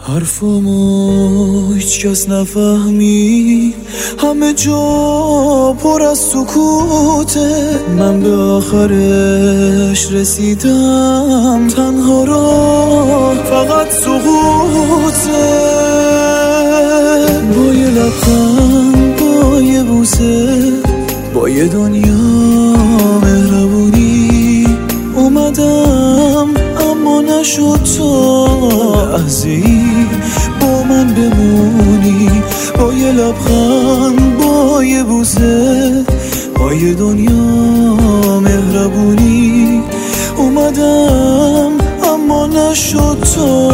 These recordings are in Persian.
حرفمو هیچ کس نفهمی، همه جا پر از سکوته. من به آخرش رسیدم، تنها راه فقط سقوطه. با یه لبخند، با یه بوسه، با یه دنیا مهربونی اومدم، اما نشد تا لحظه‌ای با من بمونی. با یه لبخند، با یه بوسه، با یه دنیا مهربونی اومدم، اما نشد تا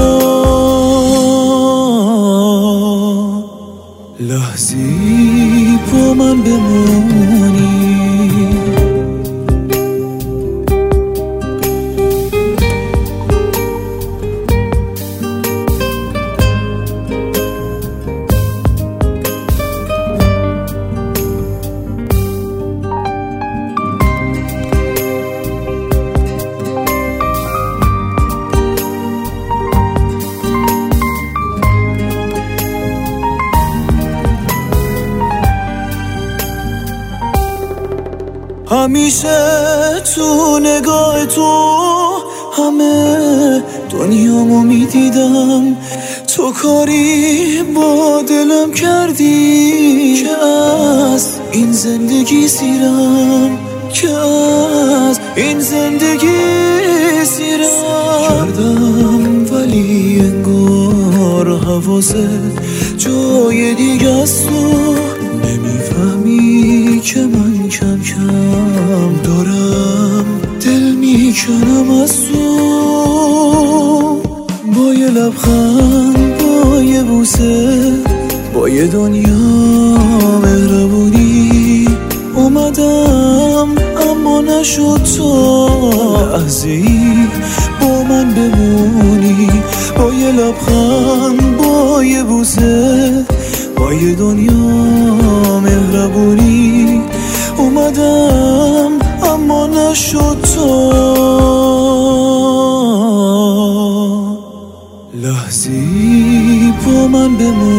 لحظه‌ای با من بمونی. همیشه تو نگاه تو همه دنیامو میدیدم، تو کاری با دلم کردی که از این زندگی سیرم، که از این زندگی سیرم کردم. ولی انگار حواست جای دیگه است، تو نمیفهمی که من کم کم دارم دل میکنم از تو. با یه لبخند، با یه بوسه، با یه دنیا مهربونی اومدم، اما نشد تا لحظه‌ای با من بمونی. با یه لبخند، با یه بوسه، با یه دنیا مهربونی اومدم، اما نشد تا لحظه‌ای با من بمونی.